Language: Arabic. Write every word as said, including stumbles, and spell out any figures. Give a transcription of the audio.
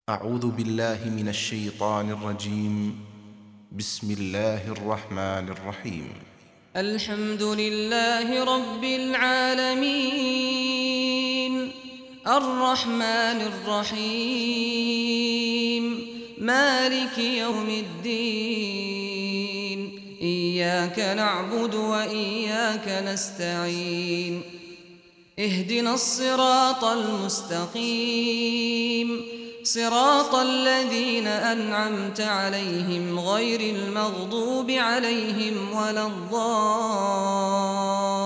أعوذ بالله من الشيطان الرجيم. بسم الله الرحمن الرحيم. الحمد لله رب العالمين، الرحمن الرحيم، مالك يوم الدين. إياك نعبد وإياك نستعين، اهدنا الصراط المستقيم، صراط الذين أنعمت عليهم غير المغضوب عليهم ولا الضالين.